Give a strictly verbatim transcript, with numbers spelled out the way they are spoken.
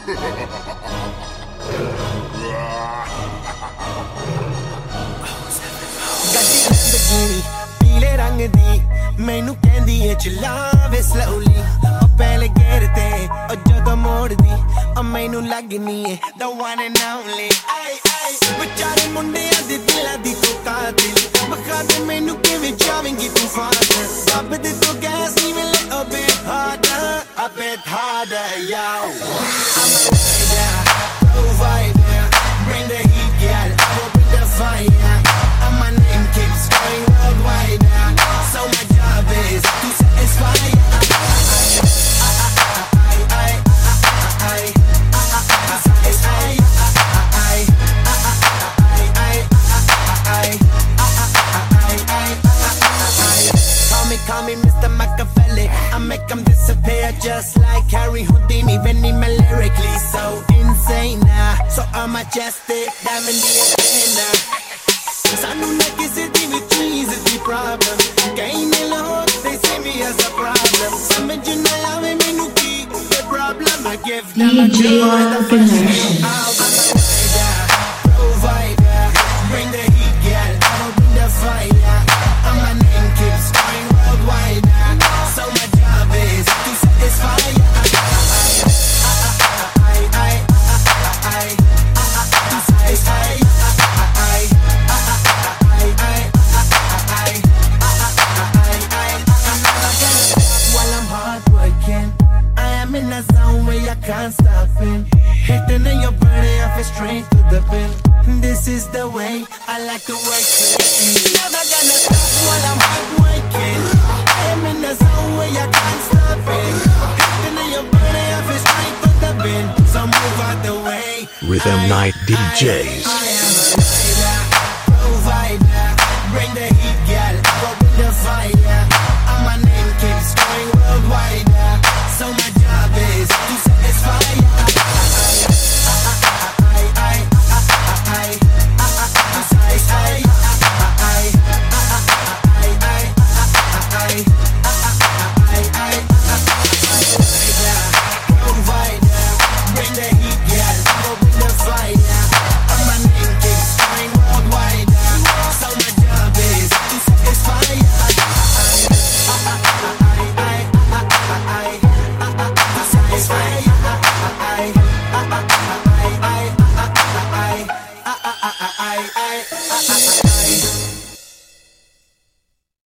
ਗੱਡੀ Lamborghini ਪੀਲੇ ਰੰਗ ਦੀ ਮੈਨੂੰ ਕਹਿੰਦੀ ਏ ਚਲਾਵੇ slowly ਉਹ ਪਹਿਲੇ ਗੇਰ ਤੇ ਉਹ ਜਦੋਂ ਮੋੜਦੀ ਉਹ ਮੈਨੂੰ ਲੱਗਨੀ ਏ the one and only ay ay ਵਿਚਾਰੇ ਮੁੰਡਿਆਂ ਦੇ ਦਿਲਾਂ ਦੀ ਤੂੰ ਕਾਤਿਲ ਬਖਾ ਦੇ ਮੈਨੂੰ ਕਿਵੇਂ ਜਾਵੇਂਗੀ ਤੂੰ ਫਾਦਰ ਰੱਬ ਦੇ ਤੋਂ guess even little bit harder a bit harder yo I'm a rider provider bring the heat girl I will bring the fire and my name keeps going worldwide so my job is to satisfy Call me Mister Machiavelli I make them disappear just like Harry Houdini Benny me lyrically so insane now So I'm majestic, diamond the antenna Sanu na kisi di with trees is the problem Kain alone, they see me as a problem Samajh na aave mainu ki the problem I give them a joy the fashion I'll be the rider, provider Bring the heat girl, I will bring the fire And my name keeps going worldwide So my job is to satisfy To satisfy While I'm hard working I am in a zone where I can't stop it Hitting in your body, I feel straight to the pin This is the way I like to work it Never gonna stop while I'm hard working I am in a zone where I can't stop it Hitting in your body, I feel straight to the pin So move out the way Rhythm Night D Js. I am a